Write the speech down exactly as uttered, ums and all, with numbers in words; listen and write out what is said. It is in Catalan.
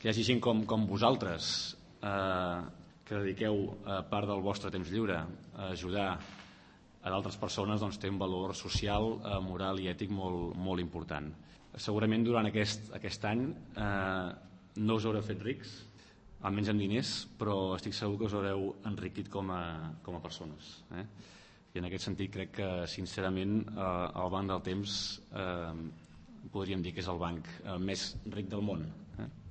que hi hagi gent com, com vosaltres eh, que dediqueu eh, part del vostre temps lliure a ajudar a d'altres persones, doncs té un valor social, eh, moral i ètic molt, molt important. Segurament durant aquest, aquest any eh, no us haureu fet rics, almenys en diners, però estic segur que us haureu enriquit com a, com a persones. Eh? I en aquest sentit crec que sincerament eh, el Banc del Temps eh, podríem dir que és el banc eh, més ric del món. Eh?